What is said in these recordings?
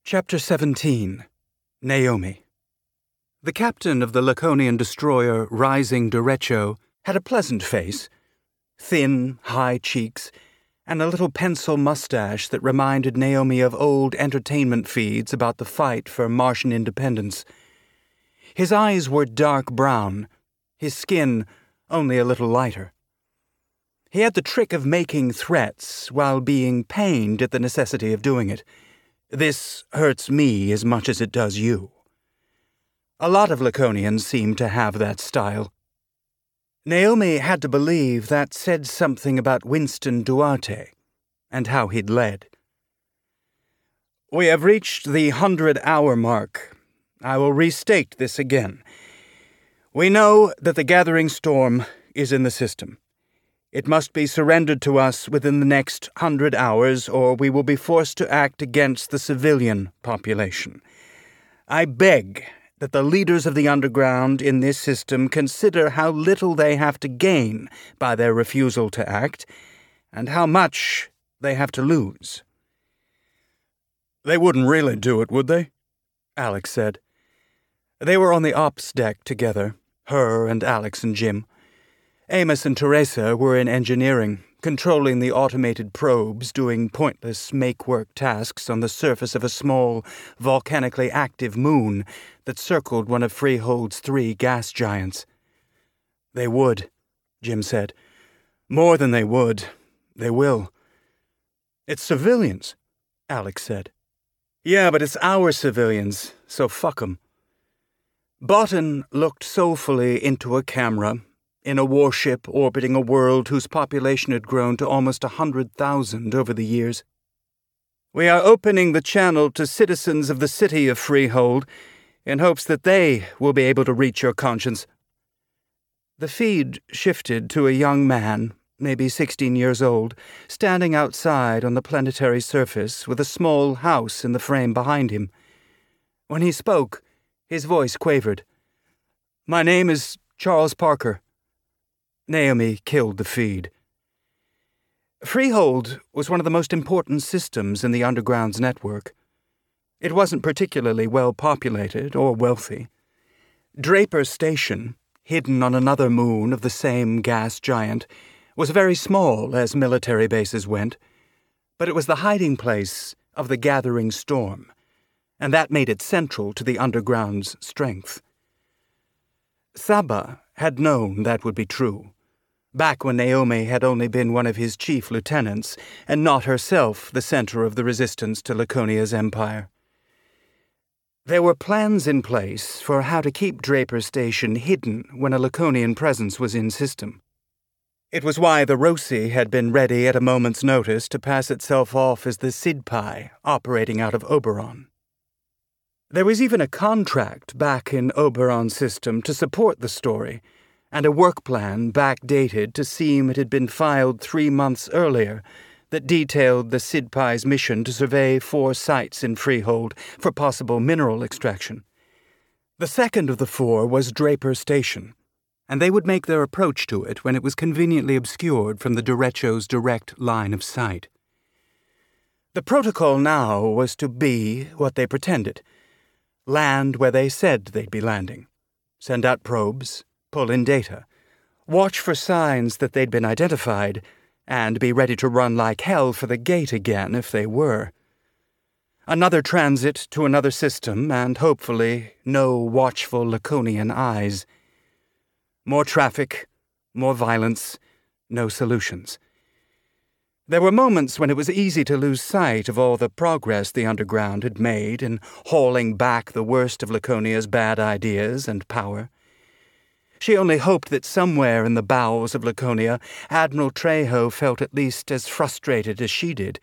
Chapter 17. Naomi. The captain of the Laconian destroyer Rising Derecho had a pleasant face, thin, high cheeks, and a little pencil mustache that reminded Naomi of old entertainment feeds about the fight for Martian independence. His eyes were dark brown, his skin only a little lighter. He had the trick of making threats while being pained at the necessity of doing it. This hurts me as much as it does you. A lot of Laconians seem to have that style. Naomi had to believe that said something about Winston Duarte and how he'd led. We have reached the 100-hour mark. I will restate this again. We know that the gathering storm is in the system. It must be surrendered to us within the next 100 hours, or we will be forced to act against the civilian population. I beg that the leaders of the underground in this system consider how little they have to gain by their refusal to act, and how much they have to lose. They wouldn't really do it, would they? Alex said. They were on the ops deck together, her and Alex and Jim. Amos and Teresa were in engineering, controlling the automated probes, doing pointless make-work tasks on the surface of a small, volcanically active moon that circled one of Freehold's 3 gas giants. They would, Jim said. More than they would. They will. It's civilians, Alex said. Yeah, but it's our civilians, so fuck 'em. Botan looked soulfully into a camera, in a warship orbiting a world whose population had grown to almost 100,000 over the years. We are opening the channel to citizens of the city of Freehold in hopes that they will be able to reach your conscience. The feed shifted to a young man, maybe 16 years old, standing outside on the planetary surface with a small house in the frame behind him. When he spoke, his voice quavered. My name is Charles Parker. Naomi killed the feed. Freehold was one of the most important systems in the Underground's network. It wasn't particularly well populated or wealthy. Draper Station, hidden on another moon of the same gas giant, was very small as military bases went, but it was the hiding place of the gathering storm, and that made it central to the Underground's strength. Saba had known that would be true, back when Naomi had only been one of his chief lieutenants, and not herself the center of the resistance to Laconia's empire. There were plans in place for how to keep Draper Station hidden when a Laconian presence was in system. It was why the Roci had been ready at a moment's notice to pass itself off as the Sidpai operating out of Oberon. There was even a contract back in Oberon's system to support the story, and a work plan backdated to seem it had been filed 3 months earlier that detailed the Sidpai's mission to survey 4 sites in Freehold for possible mineral extraction. The second of the 4 was Draper Station, and they would make their approach to it when it was conveniently obscured from the Derecho's direct line of sight. The protocol now was to be what they pretended: land where they said they'd be landing, send out probes, pull in data, watch for signs that they'd been identified, and be ready to run like hell for the gate again if they were. Another transit to another system, and hopefully no watchful Laconian eyes. More traffic, more violence, no solutions. There were moments when it was easy to lose sight of all the progress the Underground had made in hauling back the worst of Laconia's bad ideas and power. She only hoped that somewhere in the bowels of Laconia, Admiral Trejo felt at least as frustrated as she did.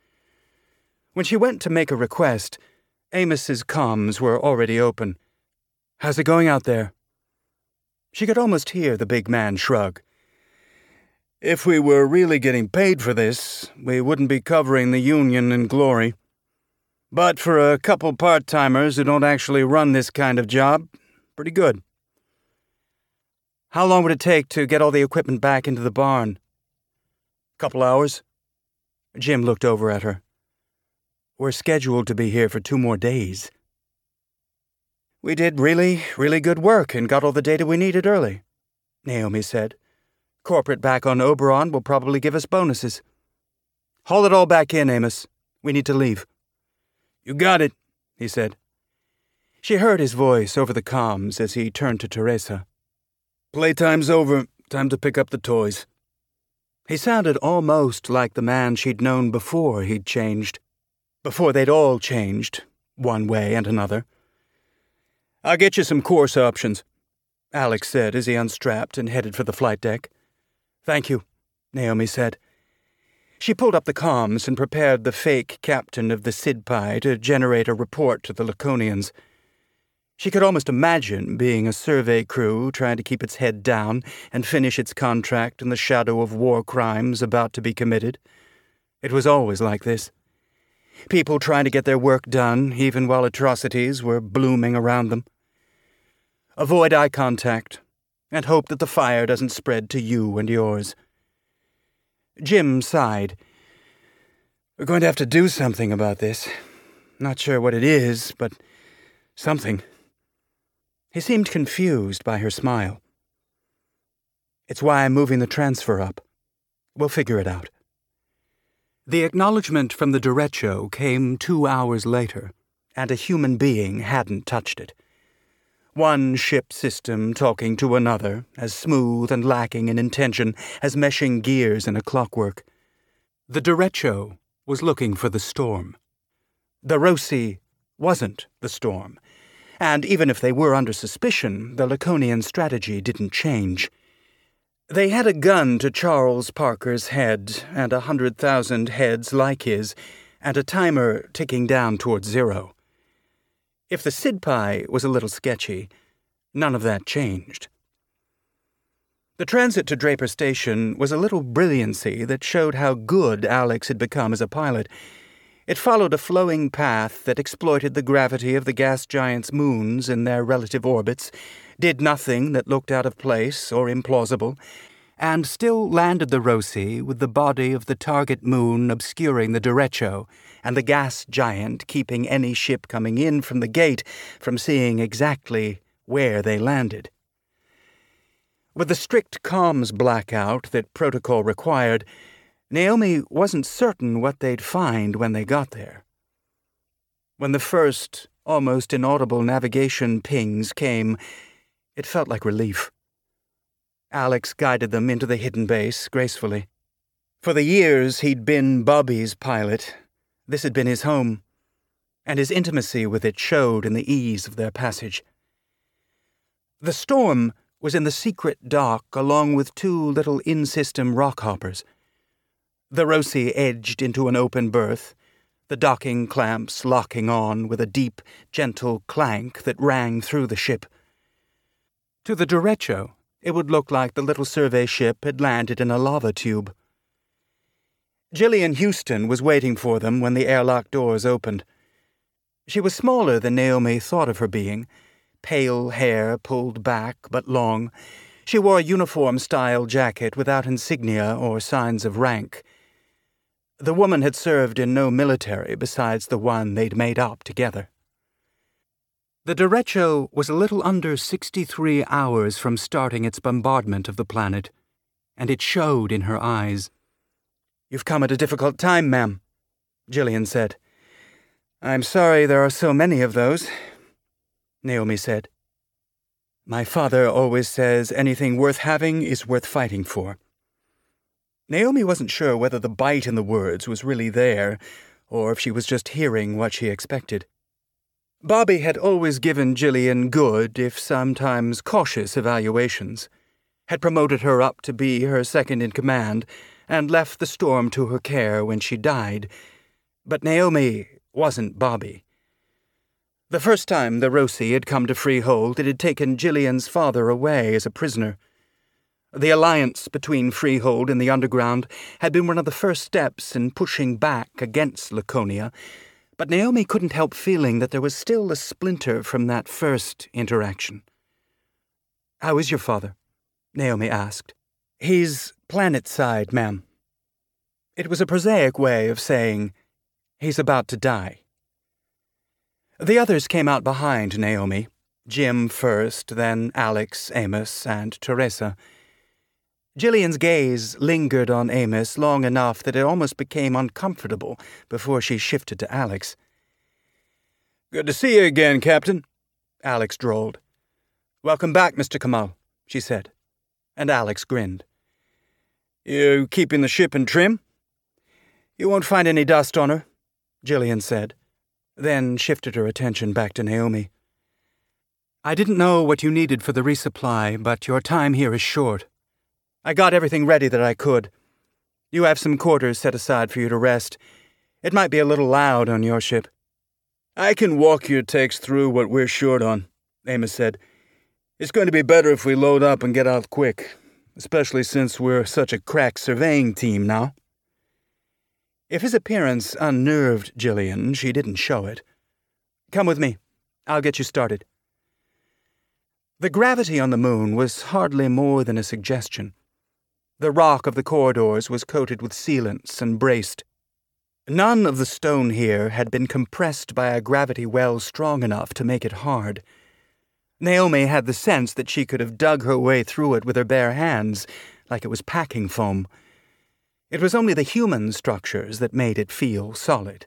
When she went to make a request, Amos's comms were already open. How's it going out there? She could almost hear the big man shrug. If we were really getting paid for this, we wouldn't be covering the Union in glory. But for a couple part-timers who don't actually run this kind of job, pretty good. How long would it take to get all the equipment back into the barn? Couple hours. Jim looked over at her. We're scheduled to be here for 2 more days. We did really, really good work and got all the data we needed early, Naomi said. Corporate back on Oberon will probably give us bonuses. Haul it all back in, Amos. We need to leave. You got it, he said. She heard his voice over the comms as he turned to Teresa. Playtime's over. Time to pick up the toys. He sounded almost like the man she'd known before he'd changed. Before they'd all changed, one way and another. I'll get you some course options, Alex said as he unstrapped and headed for the flight deck. Thank you, Naomi said. She pulled up the comms and prepared the fake captain of the Sidpai to generate a report to the Laconians. She could almost imagine being a survey crew trying to keep its head down and finish its contract in the shadow of war crimes about to be committed. It was always like this. People trying to get their work done even while atrocities were blooming around them. Avoid eye contact and hope that the fire doesn't spread to you and yours. Jim sighed. We're going to have to do something about this. Not sure what it is, but something. He seemed confused by her smile. It's why I'm moving the transfer up. We'll figure it out. The acknowledgement from the derecho came 2 hours later, and a human being hadn't touched it. One ship system talking to another, as smooth and lacking in intention as meshing gears in a clockwork. The derecho was looking for the storm. The Roci wasn't the storm, and even if they were under suspicion, the Laconian strategy didn't change. They had a gun to Charles Parker's head, and 100,000 heads like his, and a timer ticking down towards 0. If the Sidpai was a little sketchy, none of that changed. The transit to Draper Station was a little brilliancy that showed how good Alex had become as a pilot. It followed a flowing path that exploited the gravity of the gas giants' moons in their relative orbits, did nothing that looked out of place or implausible, and still landed the Roci with the body of the target moon obscuring the derecho, and the gas giant keeping any ship coming in from the gate from seeing exactly where they landed. With the strict comms blackout that protocol required, Naomi wasn't certain what they'd find when they got there. When the first, almost inaudible navigation pings came, it felt like relief. Alex guided them into the hidden base gracefully. For the years he'd been Bobby's pilot, this had been his home, and his intimacy with it showed in the ease of their passage. The storm was in the secret dock along with 2 little in-system rock hoppers. The Roci edged into an open berth, the docking clamps locking on with a deep, gentle clank that rang through the ship. To the derecho, it would look like the little survey ship had landed in a lava tube. Gillian Houston was waiting for them when the airlock doors opened. She was smaller than Naomi thought of her being, pale hair pulled back but long. She wore a uniform-style jacket without insignia or signs of rank. The woman had served in no military besides the one they'd made up together. The derecho was a little under 63 hours from starting its bombardment of the planet, and it showed in her eyes. You've come at a difficult time, ma'am, Gillian said. I'm sorry there are so many of those, Naomi said. My father always says anything worth having is worth fighting for. Naomi wasn't sure whether the bite in the words was really there, or if she was just hearing what she expected. Bobby had always given Gillian good, if sometimes cautious, evaluations, had promoted her up to be her second-in-command, and left the storm to her care when she died. But Naomi wasn't Bobby. The first time the Roci had come to Freehold, it had taken Gillian's father away as a prisoner. The alliance between Freehold and the Underground had been one of the first steps in pushing back against Laconia, but Naomi couldn't help feeling that there was still a splinter from that first interaction. How is your father? Naomi asked. He's planet-side, ma'am. It was a prosaic way of saying, He's about to die. The others came out behind Naomi, Jim first, then Alex, Amos, and Teresa. Jillian's gaze lingered on Amos long enough that it almost became uncomfortable before she shifted to Alex. "Good to see you again, Captain," Alex drawled. "Welcome back, Mr. Kamal," she said, and Alex grinned. "You keeping the ship in trim?" "You won't find any dust on her," Jillian said, then shifted her attention back to Naomi. "I didn't know what you needed for the resupply, but your time here is short. I got everything ready that I could. You have some quarters set aside for you to rest. It might be a little loud on your ship." "I can walk your techs through what we're short on," Amos said. "It's going to be better if we load up and get out quick, especially since we're such a crack surveying team now." If his appearance unnerved Jillian, she didn't show it. "Come with me. I'll get you started." The gravity on the moon was hardly more than a suggestion. The rock of the corridors was coated with sealants and braced. None of the stone here had been compressed by a gravity well strong enough to make it hard. Naomi had the sense that she could have dug her way through it with her bare hands, like it was packing foam. It was only the human structures that made it feel solid.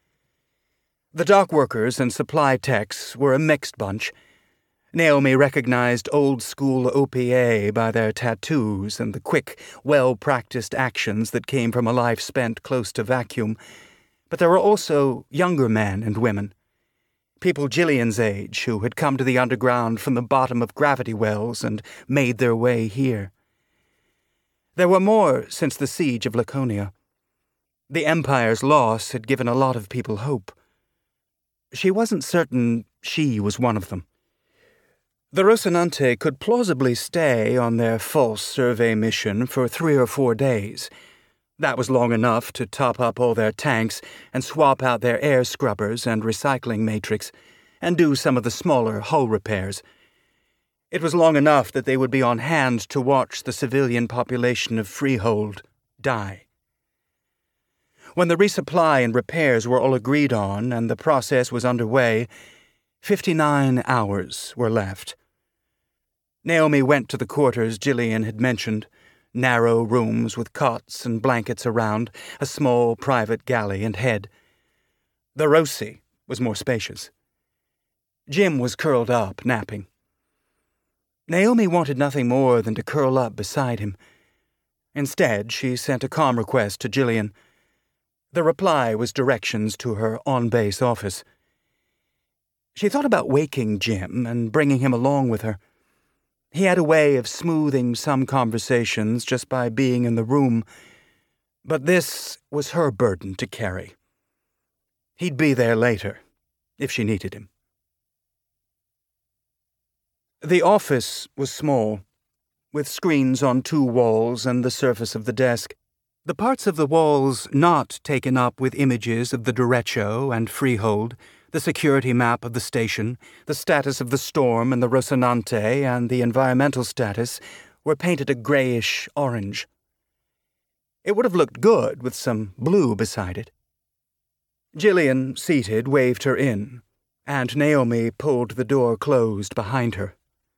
The dock workers and supply techs were a mixed bunch. Naomi recognized old-school OPA by their tattoos and the quick, well-practiced actions that came from a life spent close to vacuum. But there were also younger men and women, people Jillian's age who had come to the underground from the bottom of gravity wells and made their way here. There were more since the siege of Laconia. The Empire's loss had given a lot of people hope. She wasn't certain she was one of them. The Rocinante could plausibly stay on their false survey mission for 3 or 4 days. That was long enough to top up all their tanks and swap out their air scrubbers and recycling matrix, and do some of the smaller hull repairs. It was long enough that they would be on hand to watch the civilian population of Freehold die. When the resupply and repairs were all agreed on and the process was underway, 59 hours were left. Naomi went to the quarters Jillian had mentioned, narrow rooms with cots and blankets around, a small private galley and head. The Rossi was more spacious. Jim was curled up, napping. Naomi wanted nothing more than to curl up beside him. Instead, she sent a calm request to Jillian. The reply was directions to her on-base office. She thought about waking Jim and bringing him along with her. He had a way of smoothing some conversations just by being in the room, but this was her burden to carry. He'd be there later, if she needed him. The office was small, with screens on 2 walls and the surface of the desk. The parts of the walls not taken up with images of the derecho and Freehold, the security map of the station, the status of the storm and the Rocinante, and the environmental status, were painted a grayish-orange. It would have looked good with some blue beside it. Jillian, seated, waved her in, and Naomi pulled the door closed behind her.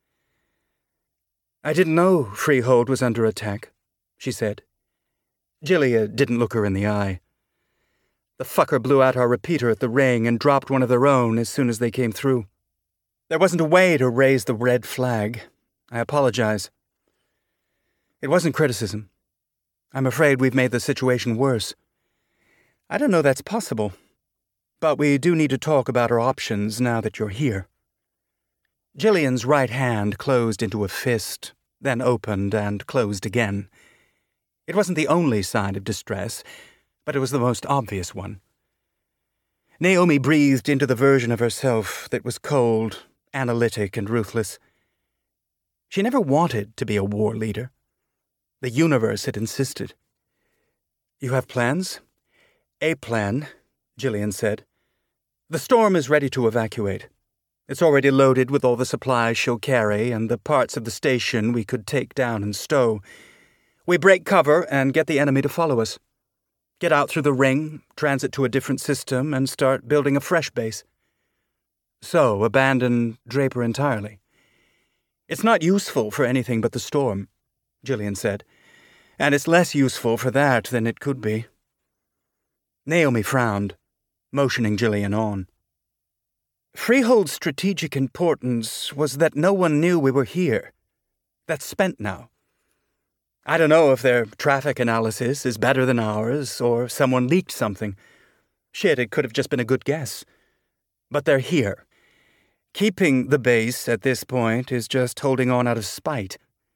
"I didn't know Freehold was under attack," she said. Jillian didn't look her in the eye. "The fucker blew out our repeater at the ring and dropped one of their own as soon as they came through. There wasn't a way to raise the red flag. I apologize. It wasn't criticism. I'm afraid we've made the situation worse. I don't know that's possible, but we do need to talk about our options now that you're here." Jillian's right hand closed into a fist, then opened and closed again. It wasn't the only sign of distress, but it was the most obvious one. Naomi breathed into the version of herself that was cold, analytic, and ruthless. She never wanted to be a war leader. The universe had insisted. "You have plans?" "A plan," Jillian said. "The storm is ready to evacuate. It's already loaded with all the supplies she'll carry and the parts of the station we could take down and stow. We break cover and get the enemy to follow us. Get out through the ring, transit to a different system, and start building a fresh base. So, abandon Draper entirely. It's not useful for anything but the storm, Jillian said, and it's less useful for that than it could be. Naomi frowned, motioning Jillian on. Freehold's strategic importance was that no one knew we were here. That's spent now. I don't know if their traffic analysis is better than ours, or someone leaked something. Shit, it could have just been a good guess. But they're here. Keeping the base at this point is just holding on out of spite.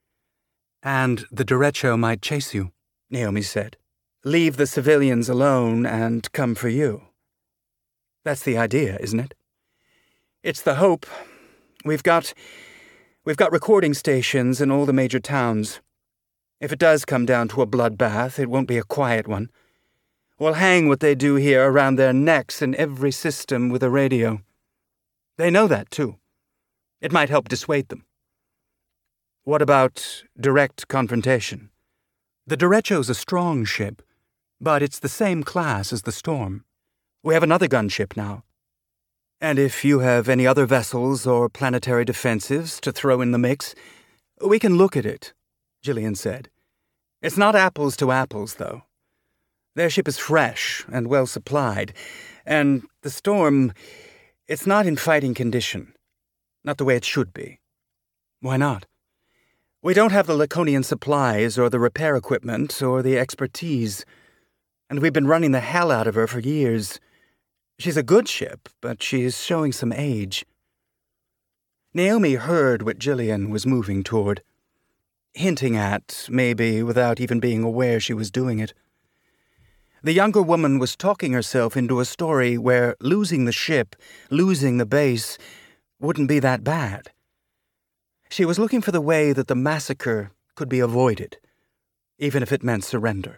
And the derecho might chase you, Naomi said. Leave the civilians alone and come for you. That's the idea, isn't it? It's the hope. We've got recording stations in all the major towns. If it does come down to a bloodbath, it won't be a quiet one. We'll hang what they do here around their necks in every system with a radio. They know that, too. It might help dissuade them. What about direct confrontation? The Derecho's a strong ship, but it's the same class as the Storm. We have another gunship now. And if you have any other vessels or planetary defensives to throw in the mix, we can look at it, Jillian said. It's not apples to apples, though. Their ship is fresh and well supplied, and the Storm, it's not in fighting condition. Not the way it should be. Why not? We don't have the Laconian supplies or the repair equipment or the expertise, and we've been running the hell out of her for years. She's a good ship, but she's showing some age. Naomi heard what Jillian was moving toward, hinting at, maybe without even being aware she was doing it. The younger woman was talking herself into a story where losing the ship, losing the base, wouldn't be that bad. She was looking for the way that the massacre could be avoided, even if it meant surrender.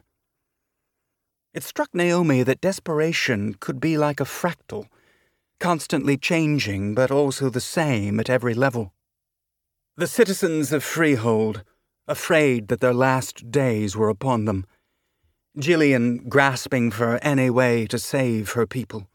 It struck Naomi that desperation could be like a fractal, constantly changing but also the same at every level. The citizens of Freehold, afraid that their last days were upon them. Jillian grasping for any way to save her people.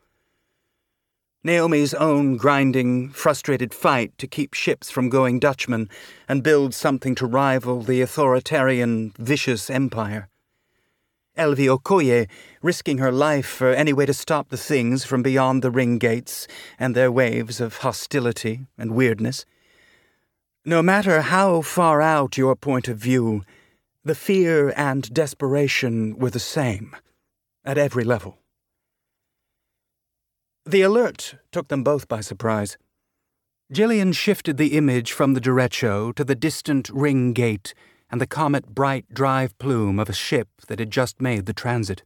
Naomi's own grinding, frustrated fight to keep ships from going Dutchman and build something to rival the authoritarian, vicious empire. Elvie Okoye risking her life for any way to stop the things from beyond the ring gates and their waves of hostility and weirdness. No matter how far out your point of view, the fear and desperation were the same, at every level. The alert took them both by surprise. Jillian shifted the image from the derecho to the distant ring gate and the comet-bright drive plume of a ship that had just made the transit.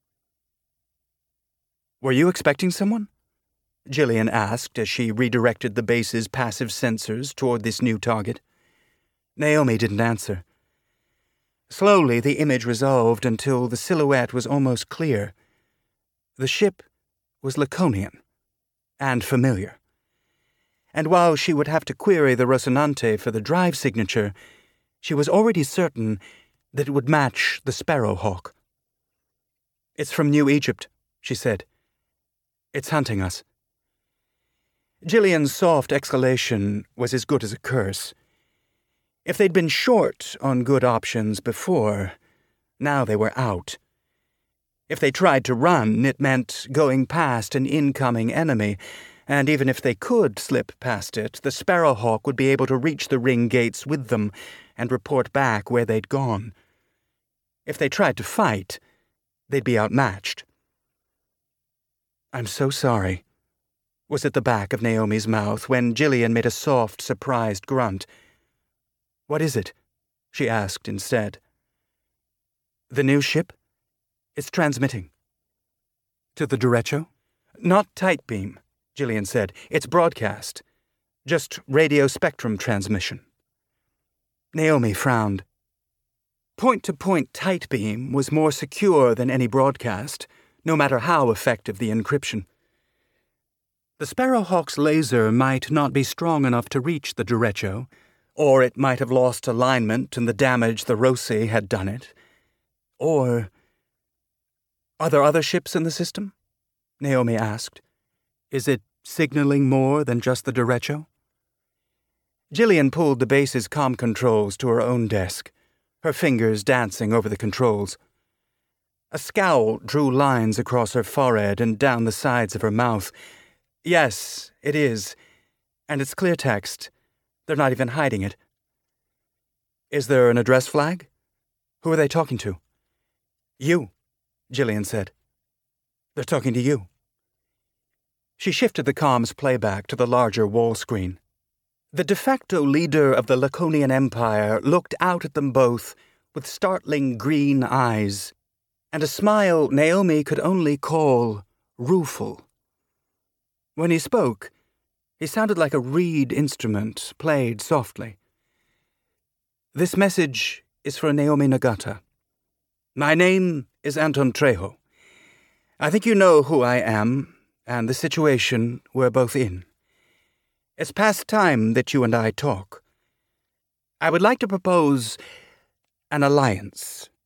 "Were you expecting someone?" Jillian asked as she redirected the base's passive sensors toward this new target. Naomi didn't answer. Slowly, the image resolved until the silhouette was almost clear. The ship was Laconian, and familiar. And while she would have to query the Rocinante for the drive signature, she was already certain that it would match the Sparrowhawk. "It's from New Egypt," she said. "It's hunting us." Jillian's soft exhalation was as good as a curse. If they'd been short on good options before, now they were out. If they tried to run, it meant going past an incoming enemy, and even if they could slip past it, the Sparrowhawk would be able to reach the ring gates with them and report back where they'd gone. If they tried to fight, they'd be outmatched. "I'm so sorry," was at the back of Naomi's mouth when Jillian made a soft, surprised grunt. "What is it?" she asked instead. "The new ship? It's transmitting." "To the derecho?" "Not tight beam," Jillian said. "It's broadcast. Just radio spectrum transmission." Naomi frowned. Point-to-point tight beam was more secure than any broadcast, no matter how effective the encryption. The Sparrowhawk's laser might not be strong enough to reach the derecho, or it might have lost alignment and the damage the Rossi had done it. Or Are there other ships in the system? Naomi asked. Is it signaling more than just the derecho? Jillian pulled the base's comm controls to her own desk, her fingers dancing over the controls. A scowl drew lines across her forehead and down the sides of her mouth. Yes, it is. And it's clear text. They're not even hiding it. Is there an address flag? Who are they talking to? You, Jillian said. They're talking to you. She shifted the comm's playback to the larger wall screen. The de facto leader of the Laconian Empire looked out at them both with startling green eyes, and a smile Naomi could only call rueful. When he spoke, he sounded like a reed instrument played softly. This message is for Naomi Nagata. My name is Anton Trejo. I think you know who I am and the situation we're both in. It's past time that you and I talk. I would like to propose an alliance.